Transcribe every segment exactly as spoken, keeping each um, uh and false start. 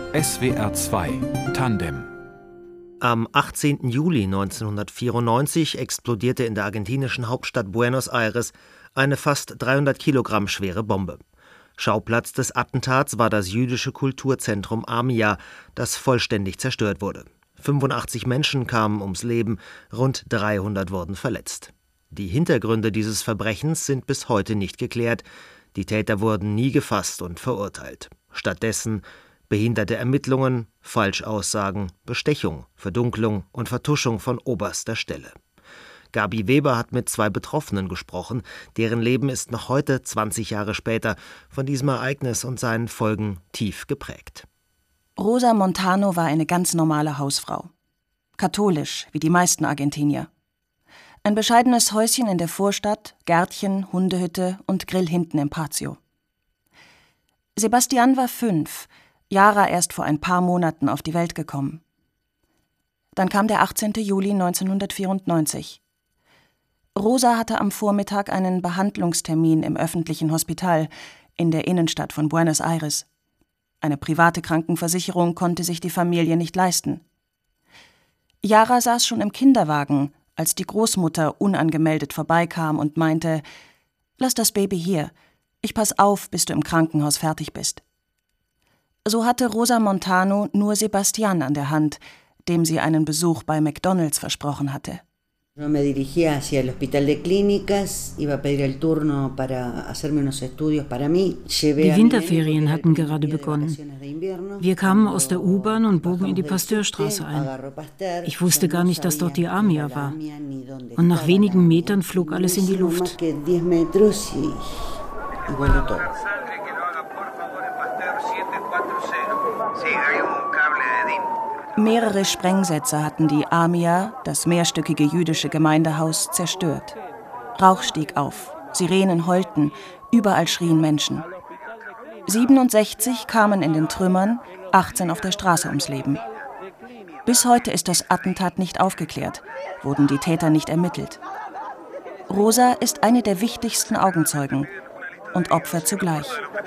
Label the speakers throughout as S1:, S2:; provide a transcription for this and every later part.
S1: S W R zwei Tandem.
S2: Am achtzehnten Juli neunzehnhundertvierundneunzig explodierte in der argentinischen Hauptstadt Buenos Aires eine fast dreihundert Kilogramm schwere Bombe. Schauplatz des Attentats war das jüdische Kulturzentrum AMIA, das vollständig zerstört wurde. fünfundachtzig Menschen kamen ums Leben, rund dreihundert wurden verletzt. Die Hintergründe dieses Verbrechens sind bis heute nicht geklärt. Die Täter wurden nie gefasst und verurteilt. Stattdessen behinderte Ermittlungen, Falschaussagen, Bestechung, Verdunklung und Vertuschung von oberster Stelle. Gabi Weber hat mit zwei Betroffenen gesprochen, deren Leben ist noch heute, zwanzig Jahre später, von diesem Ereignis und seinen Folgen tief geprägt.
S3: Rosa Montano war eine ganz normale Hausfrau. Katholisch, wie die meisten Argentinier. Ein bescheidenes Häuschen in der Vorstadt, Gärtchen, Hundehütte und Grill hinten im Patio. Sebastian war fünf, Yara erst vor ein paar Monaten auf die Welt gekommen. Dann kam der achtzehnten Juli neunzehnhundertvierundneunzig. Rosa hatte am Vormittag einen Behandlungstermin im öffentlichen Hospital in der Innenstadt von Buenos Aires. Eine private Krankenversicherung konnte sich die Familie nicht leisten. Yara saß schon im Kinderwagen, als die Großmutter unangemeldet vorbeikam und meinte: »Lass das Baby hier, ich pass auf, bis du im Krankenhaus fertig bist.« So hatte Rosa Montano nur Sebastian an der Hand, dem sie einen Besuch bei McDonald's versprochen hatte.
S4: Die
S5: Winterferien hatten gerade begonnen. Wir kamen aus der U-Bahn und bogen in die Pasteurstraße ein. Ich wusste gar nicht, dass dort die AMIA war. Und nach wenigen Metern flog alles in die Luft.
S3: Mehrere Sprengsätze hatten die AMIA, das mehrstöckige jüdische Gemeindehaus, zerstört. Rauch stieg auf, Sirenen heulten, überall schrien Menschen. siebenundsechzig kamen in den Trümmern, achtzehn auf der Straße ums Leben. Bis heute ist das Attentat nicht aufgeklärt, wurden die Täter nicht ermittelt. Rosa ist eine der wichtigsten Augenzeugen und Opfer zugleich.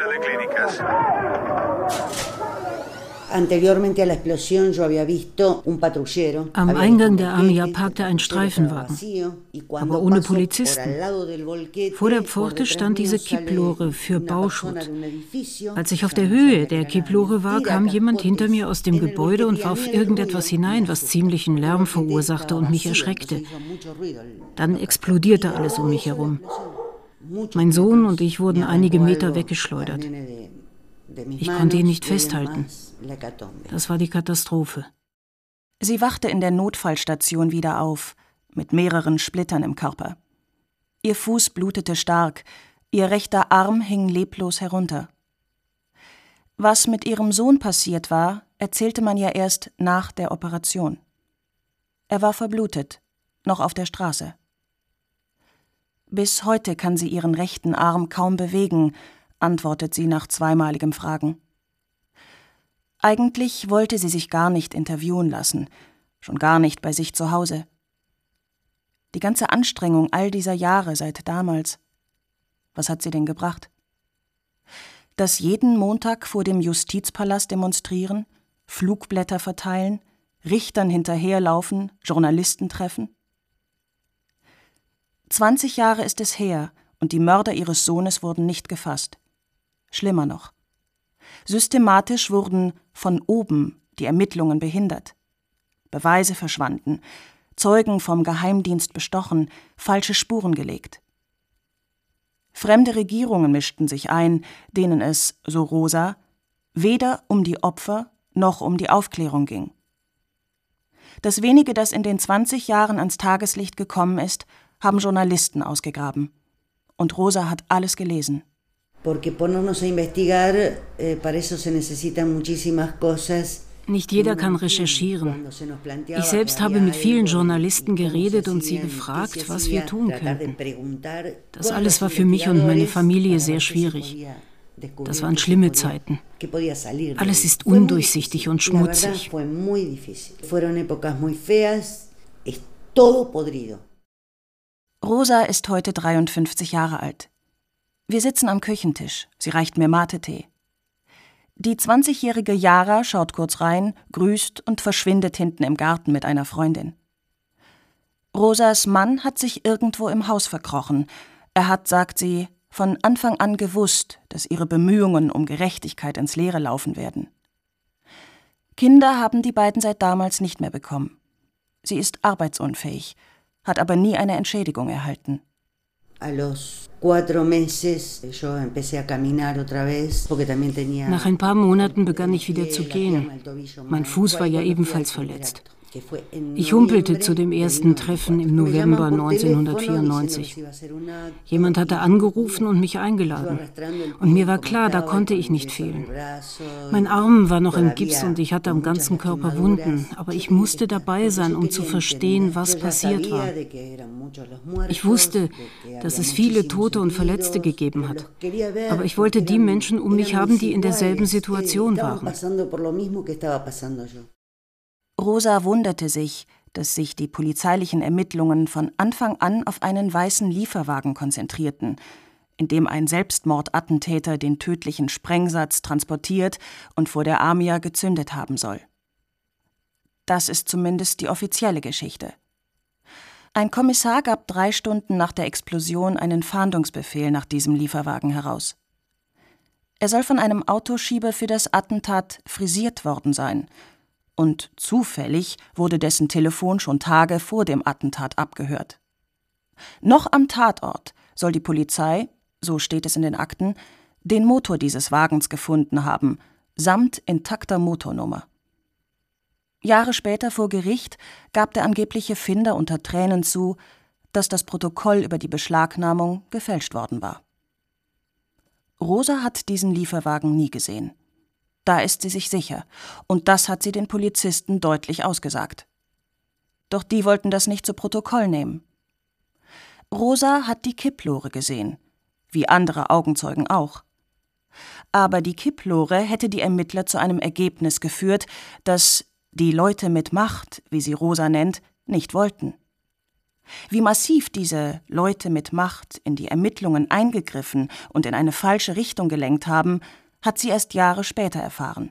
S5: Am Eingang der AMIA parkte ein Streifenwagen, aber ohne Polizisten. Vor der Pforte stand diese Kipplore für Bauschutt. Als ich auf der Höhe der Kipplore war, kam jemand hinter mir aus dem Gebäude und warf irgendetwas hinein, was ziemlichen Lärm verursachte und mich erschreckte. Dann explodierte alles um mich herum. Mein Sohn und ich wurden einige Meter weggeschleudert. Ich konnte ihn nicht festhalten. Das war die Katastrophe.
S3: Sie wachte in der Notfallstation wieder auf, mit mehreren Splittern im Körper. Ihr Fuß blutete stark, ihr rechter Arm hing leblos herunter. Was mit ihrem Sohn passiert war, erzählte man ja erst nach der Operation. Er war verblutet, noch auf der Straße. Bis heute kann sie ihren rechten Arm kaum bewegen, antwortet sie nach zweimaligem Fragen. Eigentlich wollte sie sich gar nicht interviewen lassen, schon gar nicht bei sich zu Hause. Die ganze Anstrengung all dieser Jahre seit damals, was hat sie denn gebracht? Das jeden Montag vor dem Justizpalast demonstrieren, Flugblätter verteilen, Richtern hinterherlaufen, Journalisten treffen? zwanzig Jahre ist es her und die Mörder ihres Sohnes wurden nicht gefasst. Schlimmer noch. Systematisch wurden von oben die Ermittlungen behindert. Beweise verschwanden, Zeugen vom Geheimdienst bestochen, falsche Spuren gelegt. Fremde Regierungen mischten sich ein, denen es, so Rosa, weder um die Opfer noch um die Aufklärung ging. Das wenige, das in den zwanzig Jahren ans Tageslicht gekommen ist, haben Journalisten ausgegraben. Und Rosa hat alles gelesen.
S5: Nicht jeder kann recherchieren. Ich selbst habe mit vielen Journalisten geredet und sie gefragt, was wir tun könnten. Das alles war für mich und meine Familie sehr schwierig. Das waren schlimme Zeiten. Alles ist undurchsichtig und schmutzig.
S3: Rosa ist heute dreiundfünfzig Jahre alt. Wir sitzen am Küchentisch. Sie reicht mir Mate-Tee. Die zwanzigjährige Yara schaut kurz rein, grüßt und verschwindet hinten im Garten mit einer Freundin. Rosas Mann hat sich irgendwo im Haus verkrochen. Er hat, sagt sie, von Anfang an gewusst, dass ihre Bemühungen um Gerechtigkeit ins Leere laufen werden. Kinder haben die beiden seit damals nicht mehr bekommen. Sie ist arbeitsunfähig, hat aber nie eine Entschädigung erhalten.
S4: Nach
S5: ein paar Monaten begann ich wieder zu gehen. Mein Fuß war ja ebenfalls verletzt. Ich humpelte zu dem ersten Treffen im November neunzehnhundertvierundneunzig. Jemand hatte angerufen und mich eingeladen. Und mir war klar, da konnte ich nicht fehlen. Mein Arm war noch im Gips und ich hatte am ganzen Körper Wunden. Aber ich musste dabei sein, um zu verstehen, was passiert war. Ich wusste, dass es viele Tote und Verletzte gegeben hat. Aber ich wollte die Menschen um mich haben, die in derselben Situation waren.
S3: Rosa wunderte sich, dass sich die polizeilichen Ermittlungen von Anfang an auf einen weißen Lieferwagen konzentrierten, in dem ein Selbstmordattentäter den tödlichen Sprengsatz transportiert und vor der Amia gezündet haben soll. Das ist zumindest die offizielle Geschichte. Ein Kommissar gab drei Stunden nach der Explosion einen Fahndungsbefehl nach diesem Lieferwagen heraus. Er soll von einem Autoschieber für das Attentat frisiert worden sein. Und zufällig wurde dessen Telefon schon Tage vor dem Attentat abgehört. Noch am Tatort soll die Polizei, so steht es in den Akten, den Motor dieses Wagens gefunden haben, samt intakter Motornummer. Jahre später vor Gericht gab der angebliche Finder unter Tränen zu, dass das Protokoll über die Beschlagnahmung gefälscht worden war. Rosa hat diesen Lieferwagen nie gesehen. Da ist sie sich sicher, und das hat sie den Polizisten deutlich ausgesagt. Doch die wollten das nicht zu Protokoll nehmen. Rosa hat die Kipplore gesehen, wie andere Augenzeugen auch. Aber die Kipplore hätte die Ermittler zu einem Ergebnis geführt, das die Leute mit Macht, wie sie Rosa nennt, nicht wollten. Wie massiv diese Leute mit Macht in die Ermittlungen eingegriffen und in eine falsche Richtung gelenkt haben, hat sie erst Jahre später erfahren.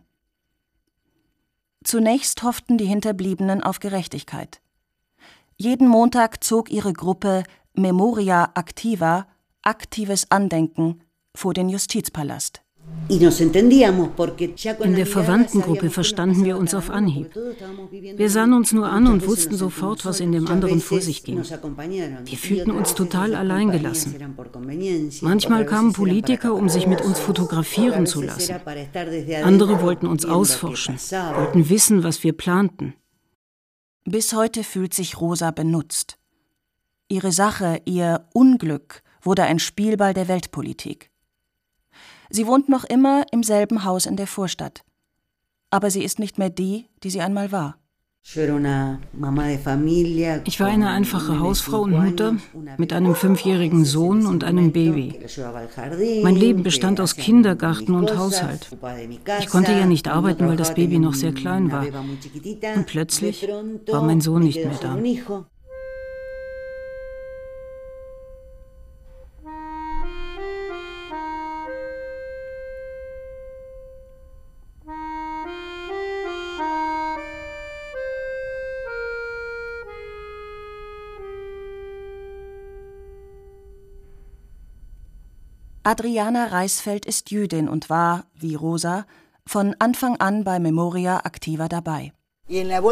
S3: Zunächst hofften die Hinterbliebenen auf Gerechtigkeit. Jeden Montag zog ihre Gruppe Memoria Activa, aktives Andenken, vor den Justizpalast.
S5: In der Verwandtengruppe verstanden wir uns auf Anhieb. Wir sahen uns nur an und wussten sofort, was in dem anderen vor sich ging. Wir fühlten uns total alleingelassen. Manchmal kamen Politiker, um sich mit uns fotografieren zu lassen. Andere wollten uns ausforschen, wollten wissen, was wir planten.
S3: Bis heute fühlt sich Rosa benutzt. Ihre Sache, ihr Unglück, wurde ein Spielball der Weltpolitik. Sie wohnt noch immer im selben Haus in der Vorstadt. Aber sie ist nicht mehr die, die sie einmal war.
S5: Ich war eine einfache Hausfrau und Mutter mit einem fünfjährigen Sohn und einem Baby. Mein Leben bestand aus Kindergarten und Haushalt. Ich konnte ja nicht arbeiten, weil das Baby noch sehr klein war. Und plötzlich war mein Sohn nicht mehr da.
S3: Adriana Reisfeld ist Jüdin und war, wie Rosa, von Anfang an bei Memoria Activa dabei.
S6: In der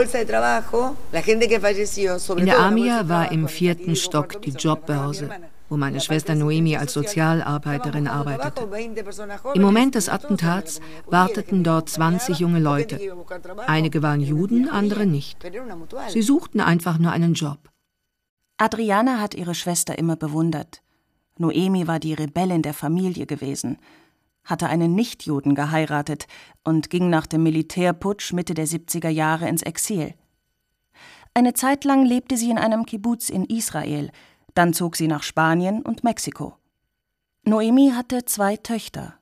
S6: Amia war im vierten Stock die Jobbörse, wo meine Schwester Noemi als Sozialarbeiterin arbeitete. Im Moment des Attentats warteten dort zwanzig junge Leute. Einige waren Juden, andere nicht. Sie suchten einfach nur einen Job.
S3: Adriana hat ihre Schwester immer bewundert. Noemi war die Rebellin der Familie gewesen, hatte einen Nichtjuden geheiratet und ging nach dem Militärputsch Mitte der siebziger Jahre ins Exil. Eine Zeit lang lebte sie in einem Kibbuz in Israel, dann zog sie nach Spanien und Mexiko. Noemi hatte zwei Töchter.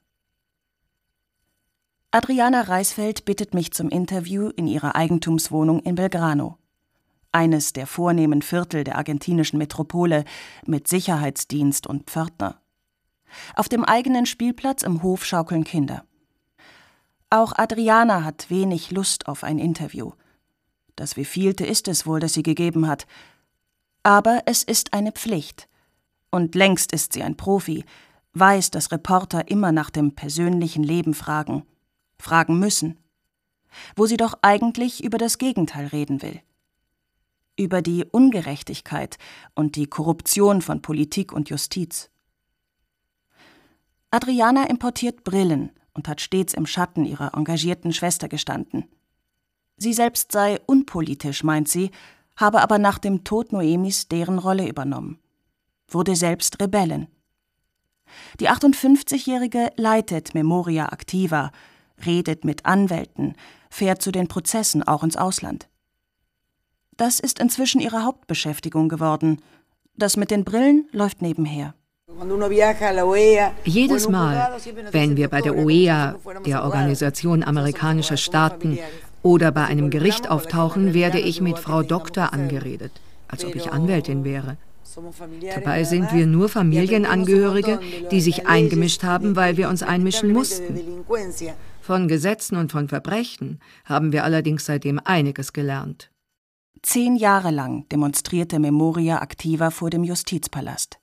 S3: Adriana Reisfeld bittet mich zum Interview in ihrer Eigentumswohnung in Belgrano. Eines der vornehmen Viertel der argentinischen Metropole mit Sicherheitsdienst und Pförtner. Auf dem eigenen Spielplatz im Hof schaukeln Kinder. Auch Adriana hat wenig Lust auf ein Interview. Das wievielte ist es wohl, das sie gegeben hat. Aber es ist eine Pflicht. Und längst ist sie ein Profi, weiß, dass Reporter immer nach dem persönlichen Leben fragen, fragen müssen, wo sie doch eigentlich über das Gegenteil reden will. Über die Ungerechtigkeit und die Korruption von Politik und Justiz. Adriana importiert Brillen und hat stets im Schatten ihrer engagierten Schwester gestanden. Sie selbst sei unpolitisch, meint sie, habe aber nach dem Tod Noemis deren Rolle übernommen, wurde selbst Rebellin. Die achtundfünfzigjährige leitet Memoria Activa, redet mit Anwälten, fährt zu den Prozessen auch ins Ausland. Das ist inzwischen ihre Hauptbeschäftigung geworden. Das mit den Brillen läuft nebenher.
S6: Jedes Mal, wenn wir bei der O E A, der Organisation amerikanischer Staaten, oder bei einem Gericht auftauchen, werde ich mit Frau Doktor angeredet, als ob ich Anwältin wäre. Dabei sind wir nur Familienangehörige, die sich eingemischt haben, weil wir uns einmischen mussten. Von Gesetzen und von Verbrechen haben wir allerdings seitdem einiges gelernt.
S3: Zehn Jahre lang demonstrierte Memoria Activa vor dem Justizpalast.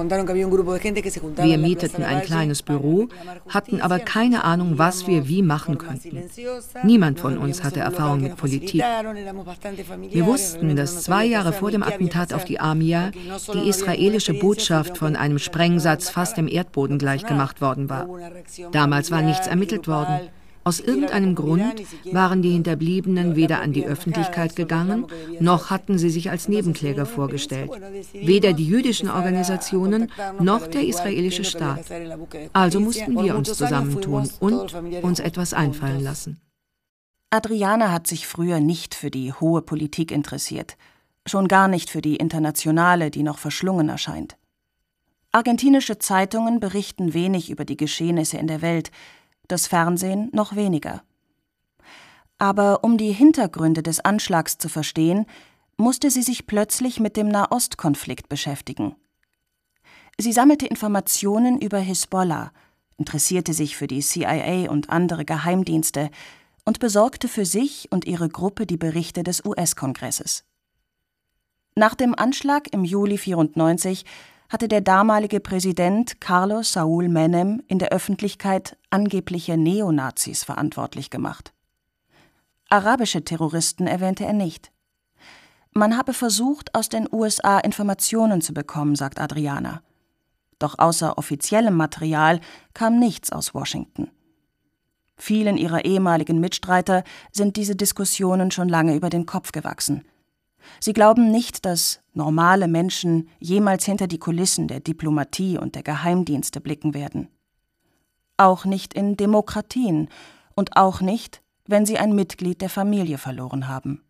S6: Wir mieteten ein kleines Büro, hatten aber keine Ahnung, was wir wie machen könnten. Niemand von uns hatte Erfahrung mit Politik. Wir wussten, dass zwei Jahre vor dem Attentat auf die AMIA die israelische Botschaft von einem Sprengsatz fast dem Erdboden gleichgemacht worden war. Damals war nichts ermittelt worden. Aus irgendeinem Grund waren die Hinterbliebenen weder an die Öffentlichkeit gegangen, noch hatten sie sich als Nebenkläger vorgestellt. Weder die jüdischen Organisationen noch der israelische Staat. Also mussten wir uns zusammentun und uns etwas einfallen lassen.
S3: Adriana hat sich früher nicht für die hohe Politik interessiert, schon gar nicht für die internationale, die noch verschlungen erscheint. Argentinische Zeitungen berichten wenig über die Geschehnisse in der Welt, das Fernsehen noch weniger. Aber um die Hintergründe des Anschlags zu verstehen, musste sie sich plötzlich mit dem Nahostkonflikt beschäftigen. Sie sammelte Informationen über Hisbollah, interessierte sich für die C I A und andere Geheimdienste und besorgte für sich und ihre Gruppe die Berichte des U S-Kongresses. Nach dem Anschlag im Juli vierundneunzig hatte der damalige Präsident Carlos Saúl Menem in der Öffentlichkeit angebliche Neonazis verantwortlich gemacht. Arabische Terroristen erwähnte er nicht. Man habe versucht, aus den U S A Informationen zu bekommen, sagt Adriana. Doch außer offiziellem Material kam nichts aus Washington. Vielen ihrer ehemaligen Mitstreiter sind diese Diskussionen schon lange über den Kopf gewachsen. Sie glauben nicht, dass normale Menschen jemals hinter die Kulissen der Diplomatie und der Geheimdienste blicken werden. Auch nicht in Demokratien und auch nicht, wenn sie ein Mitglied der Familie verloren haben.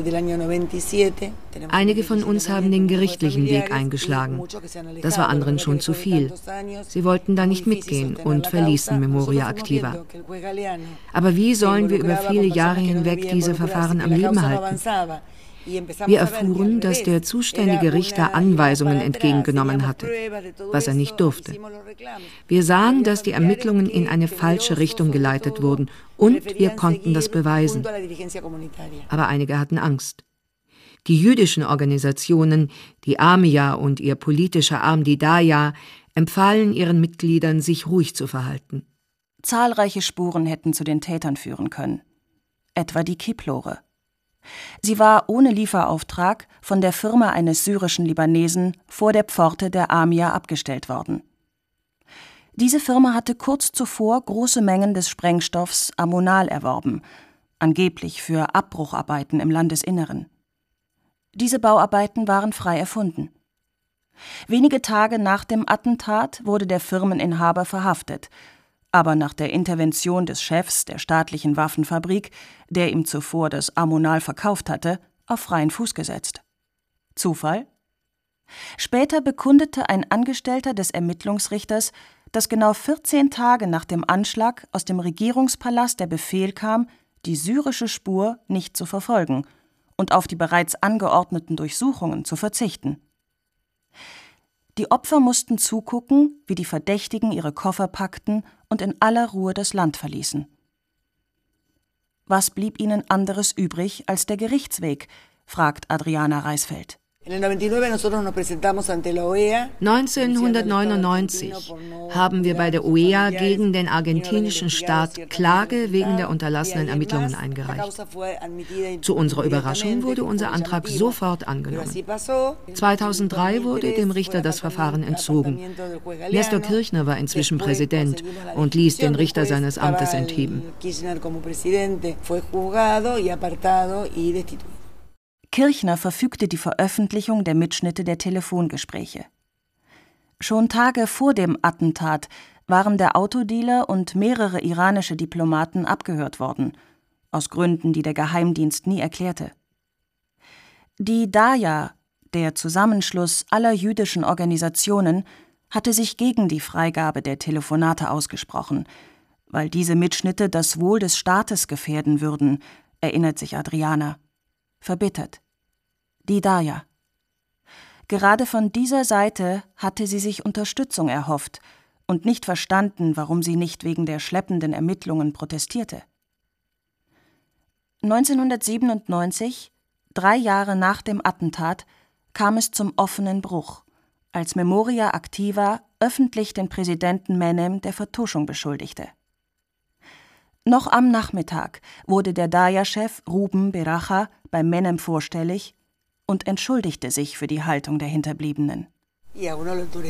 S6: Einige von uns haben den gerichtlichen Weg eingeschlagen. Das war anderen schon zu viel. Sie wollten da nicht mitgehen und verließen Memoria Activa. Aber wie sollen wir über viele Jahre hinweg diese Verfahren am Leben halten? Wir erfuhren, dass der zuständige Richter Anweisungen entgegengenommen hatte, was er nicht durfte. Wir sahen, dass die Ermittlungen in eine falsche Richtung geleitet wurden und wir konnten das beweisen. Aber einige hatten Angst. Die jüdischen Organisationen, die AMIA und ihr politischer Arm, die Daya, empfahlen ihren Mitgliedern, sich ruhig zu verhalten.
S3: Zahlreiche Spuren hätten zu den Tätern führen können. Etwa die Kipploore. Sie war ohne Lieferauftrag von der Firma eines syrischen Libanesen vor der Pforte der AMIA abgestellt worden. Diese Firma hatte kurz zuvor große Mengen des Sprengstoffs Ammonal erworben, angeblich für Abbrucharbeiten im Landesinneren. Diese Bauarbeiten waren frei erfunden. Wenige Tage nach dem Attentat wurde der Firmeninhaber verhaftet, aber nach der Intervention des Chefs der staatlichen Waffenfabrik, der ihm zuvor das Ammonal verkauft hatte, auf freien Fuß gesetzt. Zufall? Später bekundete ein Angestellter des Ermittlungsrichters, dass genau vierzehn Tage nach dem Anschlag aus dem Regierungspalast der Befehl kam, die syrische Spur nicht zu verfolgen und auf die bereits angeordneten Durchsuchungen zu verzichten. Die Opfer mussten zugucken, wie die Verdächtigen ihre Koffer packten und in aller Ruhe das Land verließen. Was blieb ihnen anderes übrig als der Gerichtsweg, fragt Adriana Reisfeld.
S6: neunzehnhundertneunundneunzig haben wir bei der O E A gegen den argentinischen Staat Klage wegen der unterlassenen Ermittlungen eingereicht. Zu unserer Überraschung wurde unser Antrag sofort angenommen. zweitausenddrei wurde dem Richter das Verfahren entzogen. Nestor Kirchner war inzwischen Präsident und ließ den Richter seines Amtes entheben.
S3: Kirchner verfügte die Veröffentlichung der Mitschnitte der Telefongespräche. Schon Tage vor dem Attentat waren der Autodealer und mehrere iranische Diplomaten abgehört worden, aus Gründen, die der Geheimdienst nie erklärte. Die Daya, der Zusammenschluss aller jüdischen Organisationen, hatte sich gegen die Freigabe der Telefonate ausgesprochen, weil diese Mitschnitte das Wohl des Staates gefährden würden, erinnert sich Adriana. Verbittert. Die Daya. Gerade von dieser Seite hatte sie sich Unterstützung erhofft und nicht verstanden, warum sie nicht wegen der schleppenden Ermittlungen protestierte. neunzehnhundertsiebenundneunzig, drei Jahre nach dem Attentat, kam es zum offenen Bruch, als Memoria Activa öffentlich den Präsidenten Menem der Vertuschung beschuldigte. Noch am Nachmittag wurde der Daya-Chef Ruben Beracha bei Menem vorstellig und entschuldigte sich für die Haltung der Hinterbliebenen.
S6: Man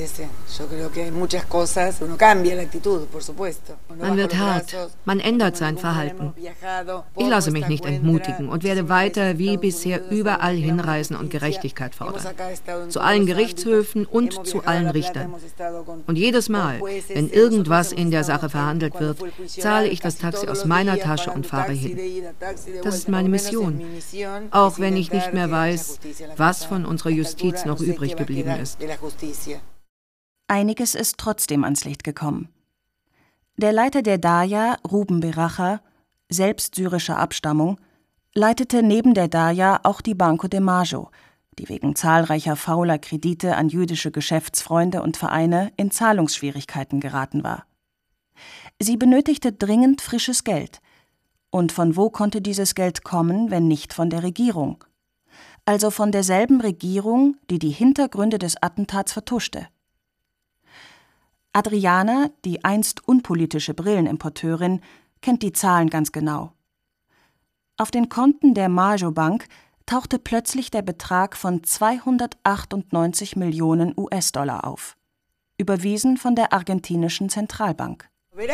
S6: wird hart, man ändert sein Verhalten. Ich lasse mich nicht entmutigen und werde weiter wie bisher überall hinreisen und Gerechtigkeit fordern. Zu allen Gerichtshöfen und zu allen Richtern. Und jedes Mal, wenn irgendwas in der Sache verhandelt wird, zahle ich das Taxi aus meiner Tasche und fahre hin. Das ist meine Mission, auch wenn ich nicht mehr weiß, was von unserer Justiz noch übrig geblieben ist.
S3: Einiges ist trotzdem ans Licht gekommen. Der Leiter der Daya, Ruben Beracha, selbst syrischer Abstammung, leitete neben der Daya auch die Banco de Mayo, die wegen zahlreicher fauler Kredite an jüdische Geschäftsfreunde und Vereine in Zahlungsschwierigkeiten geraten war. Sie benötigte dringend frisches Geld. Und von wo konnte dieses Geld kommen, wenn nicht von der Regierung? Also von derselben Regierung, die die Hintergründe des Attentats vertuschte. Adriana, die einst unpolitische Brillenimporteurin, kennt die Zahlen ganz genau. Auf den Konten der Majo Bank tauchte plötzlich der Betrag von zweihundertachtundneunzig Millionen U S-Dollar auf, überwiesen von der argentinischen Zentralbank.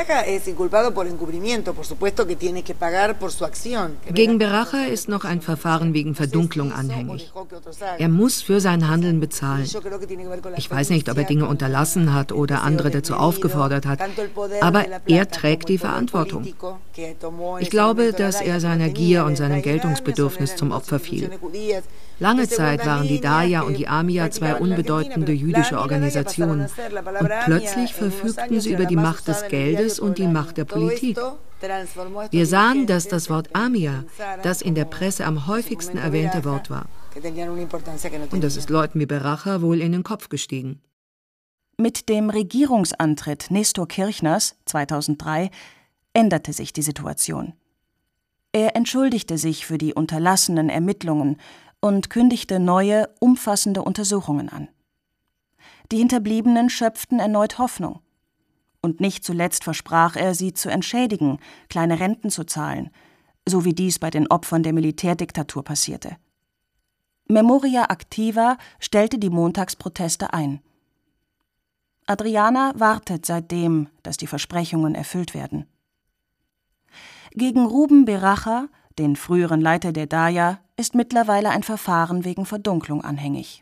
S6: Gegen Beracha ist noch ein Verfahren wegen Verdunklung anhängig. Er muss für sein Handeln bezahlen. Ich weiß nicht, ob er Dinge unterlassen hat oder andere dazu aufgefordert hat, aber er trägt die Verantwortung. Ich glaube, dass er seiner Gier und seinem Geltungsbedürfnis zum Opfer fiel. Lange Zeit waren die Daya und die Amia zwei unbedeutende jüdische Organisationen und plötzlich verfügten sie über die Macht des Geldes und die Macht der Politik. Wir sahen, dass das Wort Amia das in der Presse am häufigsten erwähnte Wort war. Und das ist Leuten wie Beracha wohl in den Kopf gestiegen.
S3: Mit dem Regierungsantritt Nestor Kirchners zweitausenddrei änderte sich die Situation. Er entschuldigte sich für die unterlassenen Ermittlungen und kündigte neue, umfassende Untersuchungen an. Die Hinterbliebenen schöpften erneut Hoffnung. Und nicht zuletzt versprach er, sie zu entschädigen, kleine Renten zu zahlen, so wie dies bei den Opfern der Militärdiktatur passierte. Memoria Activa stellte die Montagsproteste ein. Adriana wartet seitdem, dass die Versprechungen erfüllt werden. Gegen Ruben Beracha, den früheren Leiter der Daya, ist mittlerweile ein Verfahren wegen Verdunklung anhängig.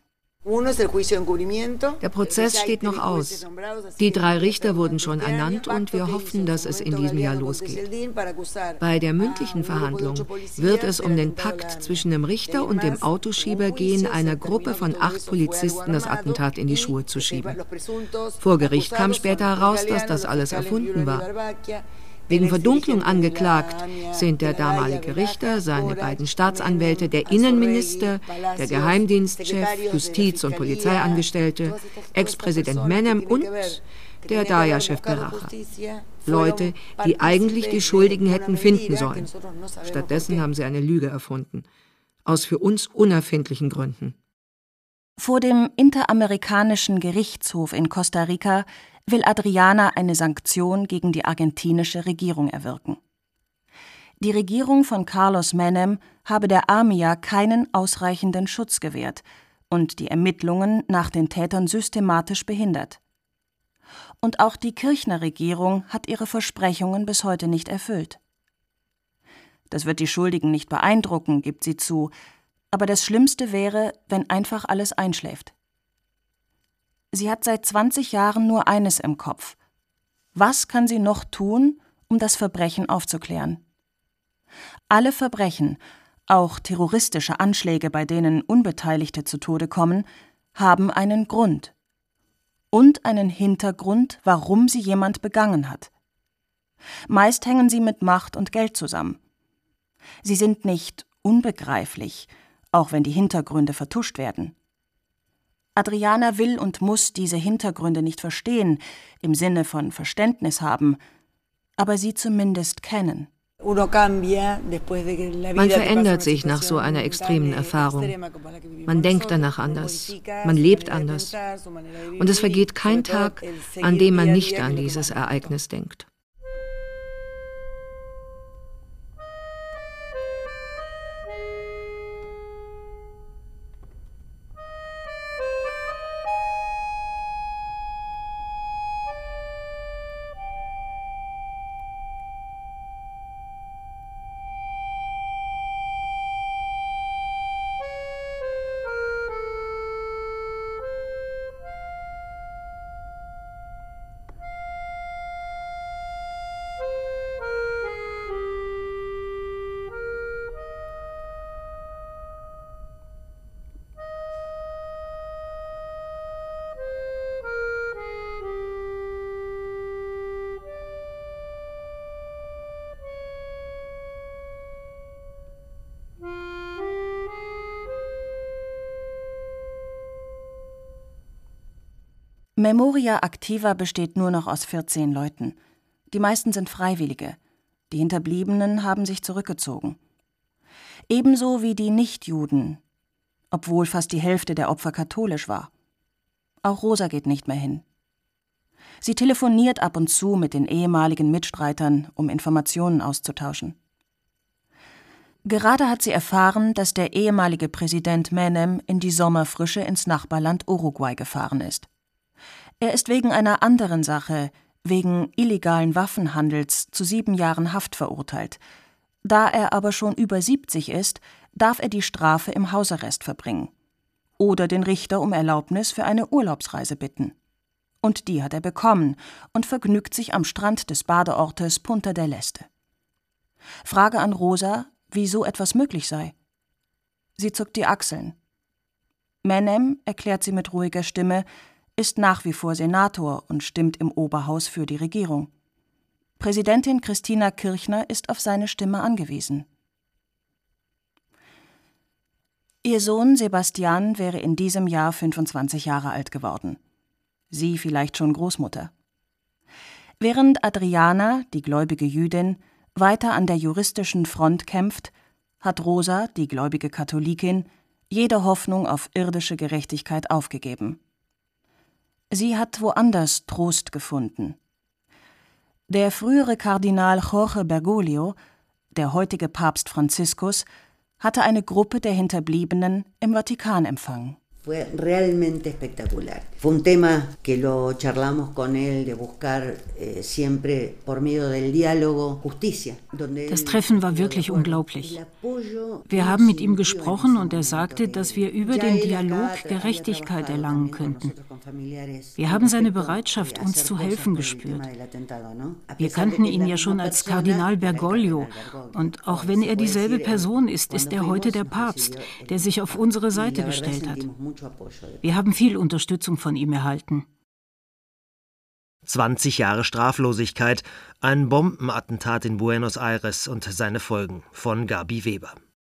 S6: Der Prozess steht noch aus. Die drei Richter wurden schon ernannt und wir hoffen, dass es in diesem Jahr losgeht. Bei der mündlichen Verhandlung wird es um den Pakt zwischen dem Richter und dem Autoschieber gehen, einer Gruppe von acht Polizisten das Attentat in die Schuhe zu schieben. Vor Gericht kam später heraus, dass das alles erfunden war. Wegen Verdunklung angeklagt sind der damalige Richter, seine beiden Staatsanwälte, der Innenminister, der Geheimdienstchef, Justiz- und Polizeiangestellte, Ex-Präsident Menem und der Daya-Chef Beracha. Leute, die eigentlich die Schuldigen hätten finden sollen. Stattdessen haben sie eine Lüge erfunden. Aus für uns unerfindlichen Gründen.
S3: Vor dem Interamerikanischen Gerichtshof in Costa Rica will Adriana eine Sanktion gegen die argentinische Regierung erwirken. Die Regierung von Carlos Menem habe der AMIA keinen ausreichenden Schutz gewährt und die Ermittlungen nach den Tätern systematisch behindert. Und auch die Kirchner-Regierung hat ihre Versprechungen bis heute nicht erfüllt. Das wird die Schuldigen nicht beeindrucken, gibt sie zu, aber das Schlimmste wäre, wenn einfach alles einschläft. Sie hat seit zwanzig Jahren nur eines im Kopf. Was kann sie noch tun, um das Verbrechen aufzuklären? Alle Verbrechen, auch terroristische Anschläge, bei denen Unbeteiligte zu Tode kommen, haben einen Grund. Und einen Hintergrund, warum sie jemand begangen hat. Meist hängen sie mit Macht und Geld zusammen. Sie sind nicht unbegreiflich, auch wenn die Hintergründe vertuscht werden. Adriana will und muss diese Hintergründe nicht verstehen, im Sinne von Verständnis haben, aber sie zumindest kennen.
S6: Man verändert sich nach so einer extremen Erfahrung. Man denkt danach anders, man lebt anders. Und es vergeht kein Tag, an dem man nicht an dieses Ereignis denkt.
S3: Memoria Activa besteht nur noch aus vierzehn Leuten. Die meisten sind Freiwillige. Die Hinterbliebenen haben sich zurückgezogen. Ebenso wie die Nichtjuden, obwohl fast die Hälfte der Opfer katholisch war. Auch Rosa geht nicht mehr hin. Sie telefoniert ab und zu mit den ehemaligen Mitstreitern, um Informationen auszutauschen. Gerade hat sie erfahren, dass der ehemalige Präsident Menem in die Sommerfrische ins Nachbarland Uruguay gefahren ist. Er ist wegen einer anderen Sache, wegen illegalen Waffenhandels, zu sieben Jahren Haft verurteilt. Da er aber schon über siebzig ist, darf er die Strafe im Hausarrest verbringen. Oder den Richter um Erlaubnis für eine Urlaubsreise bitten. Und die hat er bekommen und vergnügt sich am Strand des Badeortes Punta del Este. Frage an Rosa, wie so etwas möglich sei. Sie zuckt die Achseln. Menem, erklärt sie mit ruhiger Stimme, ist nach wie vor Senator und stimmt im Oberhaus für die Regierung. Präsidentin Cristina Kirchner ist auf seine Stimme angewiesen. Ihr Sohn Sebastian wäre in diesem Jahr fünfundzwanzig Jahre alt geworden. Sie vielleicht schon Großmutter. Während Adriana, die gläubige Jüdin, weiter an der juristischen Front kämpft, hat Rosa, die gläubige Katholikin, jede Hoffnung auf irdische Gerechtigkeit aufgegeben. Sie hat woanders Trost gefunden. Der frühere Kardinal Jorge Bergoglio, der heutige Papst Franziskus, hatte eine Gruppe der Hinterbliebenen im Vatikan empfangen.
S4: Fue realmente espectacular. Fue un tema que lo charlamos con él de buscar eh, siempre por medio del diálogo justicia.
S5: Das Treffen war wirklich unglaublich. Wir haben mit ihm gesprochen und er sagte, dass wir über den Dialog Gerechtigkeit erlangen könnten. Wir haben seine Bereitschaft, uns zu helfen, gespürt. Wir kannten ihn ja schon als Kardinal Bergoglio und auch wenn er dieselbe Person ist, ist er heute der Papst, der sich auf unsere Seite gestellt hat. Wir haben viel Unterstützung von ihm erhalten.
S2: zwanzig Jahre Straflosigkeit, ein Bombenattentat in Buenos Aires und seine Folgen von Gabi Weber.